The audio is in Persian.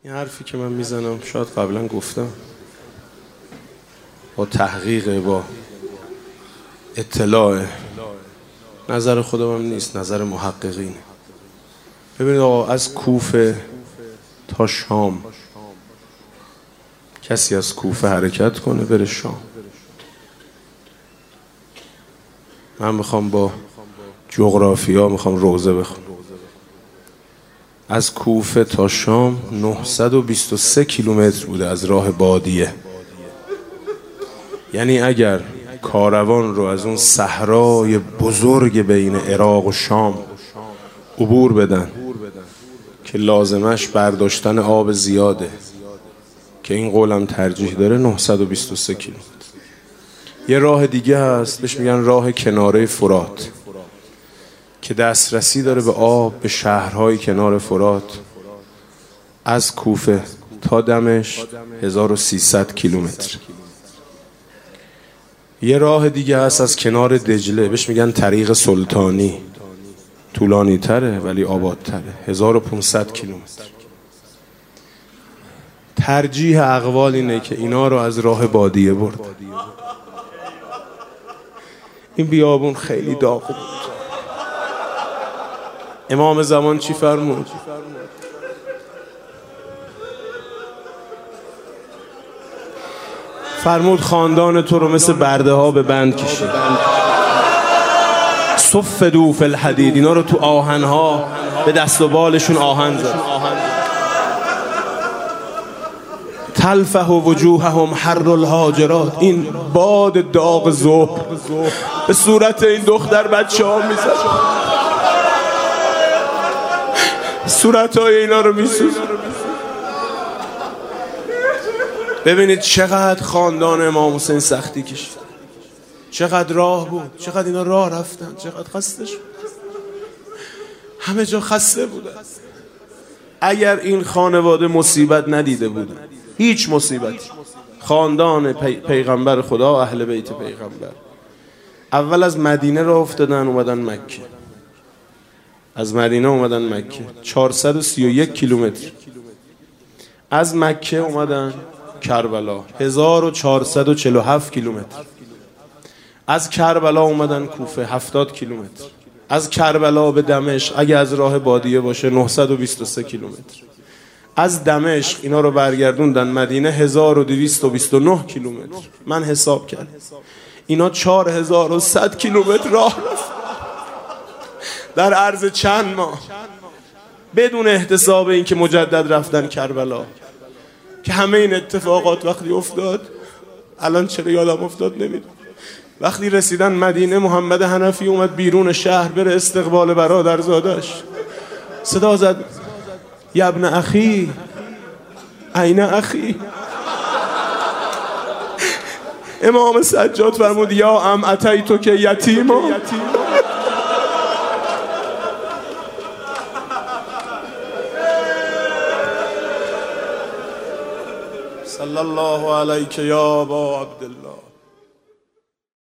این حرفی که من میزنم شاید قبلا گفتم، با تحقیق، با اطلاع، نظر خودم هم نیست، نظر محققینه. ببینید آقا، از کوفه تا شام کسی از کوفه حرکت کنه بره شام، من میخوام با جغرافیا میخوام روزه بخونم. از کوفه تا شام 923 کیلومتر بوده از راه بادیه. یعنی اگر کاروان رو از اون صحرای بزرگ بین عراق و شام عبور بدن که لازمش برداشتن آب زیاده، که این قولم ترجیح داره، 923 کیلومتر. یه راه دیگه هست بهش میگن راه کناره فرات، که دسترسی داره به آب، به شهرهای کنار فرات. از کوفه تا دمشق 1300 کیلومتر. یه راه دیگه هست از کنار دجله، بهش میگن طریق سلطانی، طولانی تره ولی آباد تره، 1500 کیلومتر. ترجیح اقوال اینه که اینا رو از راه بادیه برد. این بیابون خیلی داغ بود. امام زمان چی فرمود؟ فرمود خاندان تو رو مثل برده ها به بند کشید. صفدوا فی الحدید، اینا رو تو آهن ها به دست و بالشون آهن زد. تلفح وجوههم حر الحاجرات، این باد داغ ظهر به صورت این دختر بچه ها میزد، صورت های اینا رو میسوز. ببینید چقدر خاندان امام حسین سختی کشید، چقدر راه بود، چقدر اینا راه رفتن، چقدر خسته شد، همه جا خسته بودن. اگر این خانواده مصیبت ندیده بودن، هیچ مصیبتی، خاندان پیغمبر خدا و اهل بیت پیغمبر، اول از مدینه راه افتادن اومدن مکه، از مدینه اومدن مکه 431 کیلومتر، از مکه اومدن کربلا 1447 کیلومتر، از کربلا اومدن کوفه 70 کیلومتر، از کربلا به دمشق اگه از راه بادیه باشه 923 کیلومتر، از دمشق اینا رو برگردوندن مدینه 1229 کیلومتر. من حساب کردم اینا 4100 کیلومتر راه رفت در عرض چند ماه، بدون احتساب این که مجدد رفتن کربلا. که همه این اتفاقات وقتی افتاد، الان چرا یادم افتاد نمیدونم، وقتی رسیدن مدینه محمد حنفی اومد بیرون شهر بره استقبال برادرزادش، صدا زد یا ابن اخی این اخی. امام سجاد فرمود یا ام اتیتو که یتیما. صلی الله علیک یا ابا عبدالله.